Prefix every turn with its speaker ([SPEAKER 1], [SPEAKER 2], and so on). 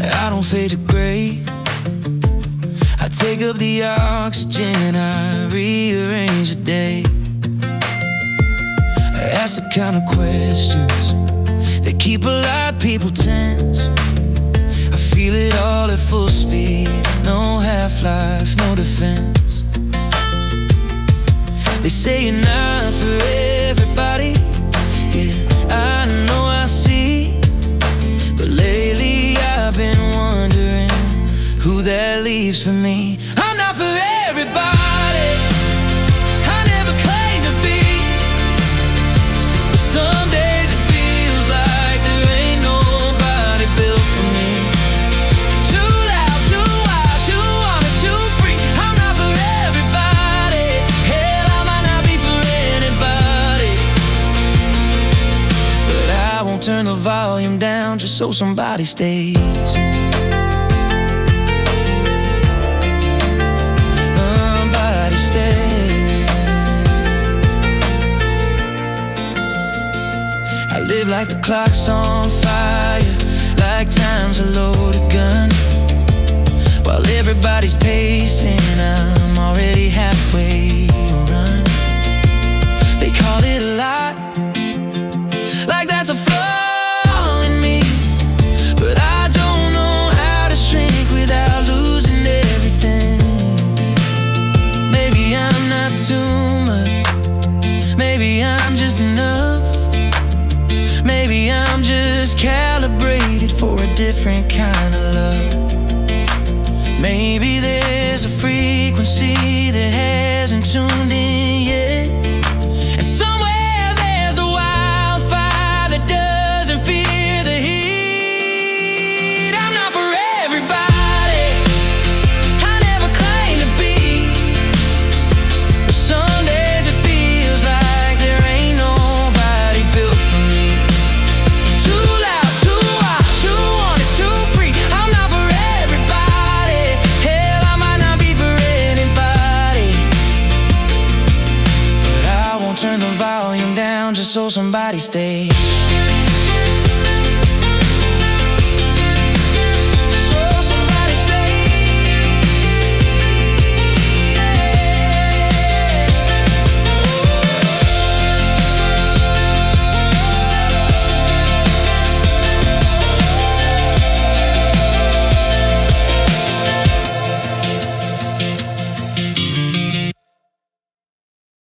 [SPEAKER 1] I don't fade to gray. I take up the oxygen, I rearrange the day. I ask the kind of questions that keep a lot of people tense. I feel it all at full speed, no half-life, no defense. They say you're not for everybody. Yeah, I know, I see. But lately I've been wondering who that leaves for me. I'm not for everybody, I never claimed to be. But some days it feels like there ain't nobody built for me. Too loud, too wild, too honest, too free. I'm not for everybody. Hell, I might not be for anybody. But I won't turn the volume down just so somebody stays. I live like the clock's on fire, like time's a loaded gun. While everybody's pacing, I'm already halfway run. They call it a lot, like that's a flaw in me. But I don't know how to shrink without losing everything. Maybe I'm not too much, maybe I'm just enough. Maybe I'm just calibrated for a different kind of love. Maybe there's a frequency that hasn't tuned in yet. And somewhere there's a wildfire that doesn't fear the heat. I'm not for everybody, I never claimed to be. But some days it feels like there ain't nobody built for me. Turn the volume down just so somebody stays.